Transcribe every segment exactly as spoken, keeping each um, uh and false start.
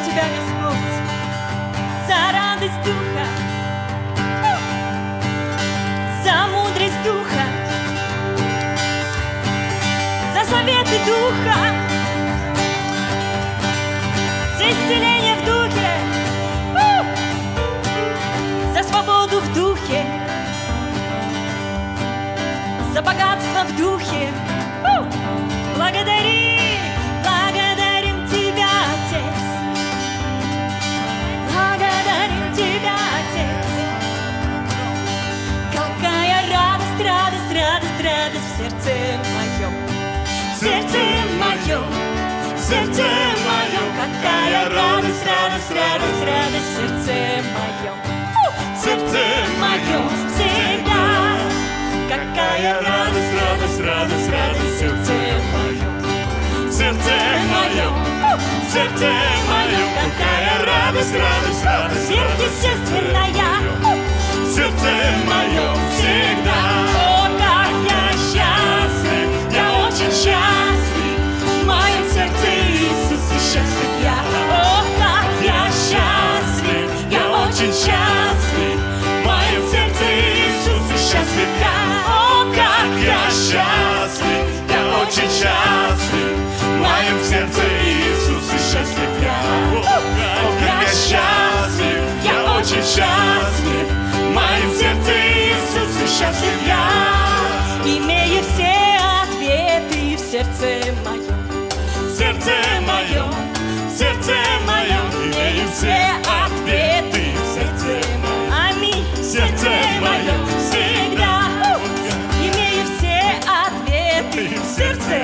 Тебя, Господь, за радость Духа, за мудрость Духа, за советы Духа, за исцеление в Духе, за свободу в Духе, за богатство в Духе. Благодари, благодарим Тебя, Отец. Благодарим Тебя, Отец. Какая радость, радость, радость, радость в сердце моем. В сердце моем, в сердце моем. Какая радость, радость, радость, радость в сердце моем. В сердце моем всегда. Какая радость, радость, радость, радость в сердце моем. В сердце моем, в сердце моем. Какая радость, радость, радость, сверхъестественная. В сердце моем всегда. О, как я счастлив, я очень счастлив. В моем сердце Иисус, и счастлив я. О, как я счастлив, я очень счастлив. В моем сердце Иисус, и счастлив я. О, как я счастлив, я очень счастлив. В моем сердце Иисус, и счастлив я. О, как я счастлив, я очень счастлив. В моем сердце Иисус, и счастлив я. Имею все ответы в сердце моем. В сердце моем, в сердце моем. Имею все ответы в сердце моем. Аминь. В сердце моем всегда. Имею все ответы в сердце.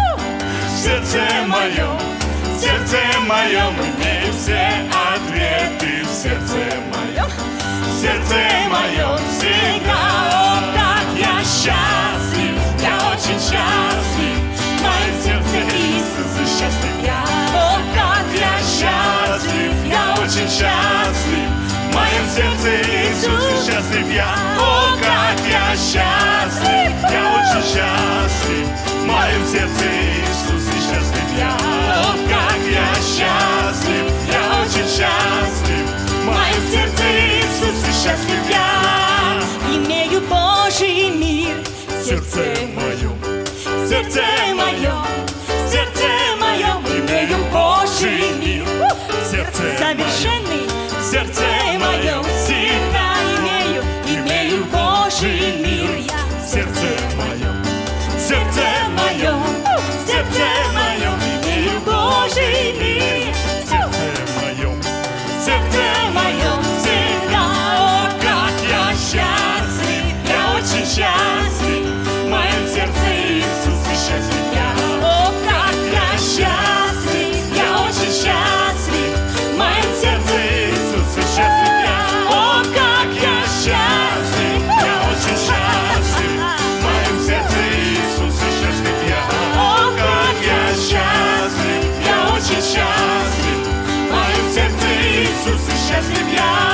В сердце моем, в сердце моем. Имею все ответы в сердце моем. В сердце моем всегда. О, как я счастлив, я очень счастлив. В моем сердце Иисус, и счастлив я. О, как я счастлив, я очень счастлив. В моем сердце Иисус, и счастлив я. О, как я счастлив, я очень счастлив. В моем сердце Иисус, и счастлив я. О, как я счастлив, я очень счастлив. В моем сердце Иисус, и счастлив я. Имею Божий мир в сердце моем. В сердце моем, в сердце моем. Имею Божий мир в сердце совершенный. В сердце моем всегда имею, имею Божий мир я. В сердце моем, в сердце моем, в сердце моем. Имею Божий мир в сердце моем, в сердце моем всегда. О, как я счастлив, я очень счастлив. В моем сердце Иисус, и счастлив я. О, как я счастлив, я очень счастлив. В моем сердце Иисус, и счастлив я. О, как я счастлив, я очень счастлив. В моем сердце Иисус, и счастлив я. О, как я счастлив, я очень счастлив. В моем сердце Иисус, и счастлив я.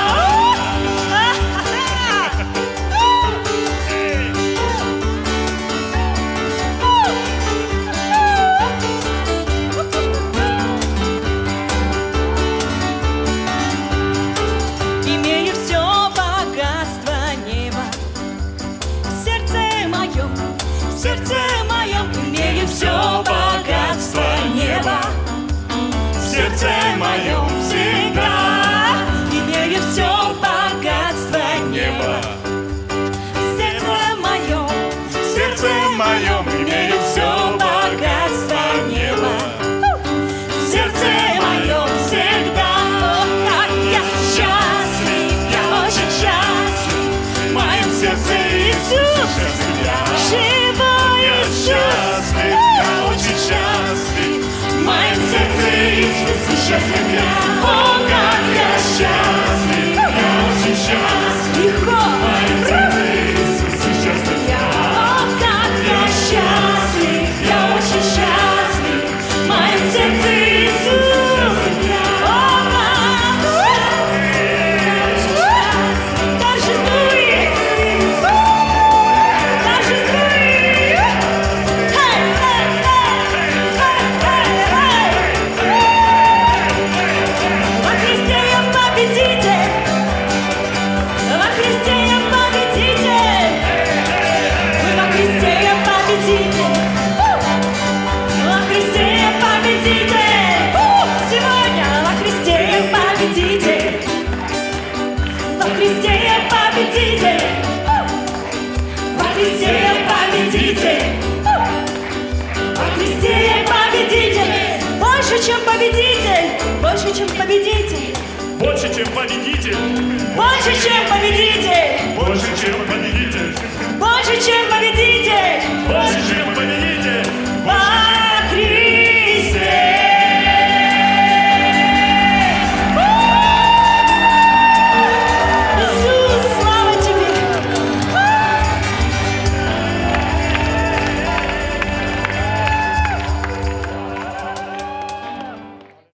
Имею все богатство неба в сердце моем, в сердце моем. Имею все богатство неба в сердце моем всегда. Имею все богатство неба в сердце моем, в сердце моем. Имею все богатство неба в сердце моем всегда. О, как я счастлив, я очень счастлив. В моем сердце Иисус, живой Иисус. Я очень счастлив. В моем сердце Иисус, и счастлив я. О, как я счастлив, я очень счастлив. В моем сердце Иисус, и счастлив я. О, как я счастлив, я очень счастлив. В моем сердце Иисус, торжествует, торжествует. Hey, hey, hey, hey, hey, hey. больше, чем победитель. Больше, чем победитель. Больше, чем победитель. Больше, чем победитель. Больше, чем победитель. Больше,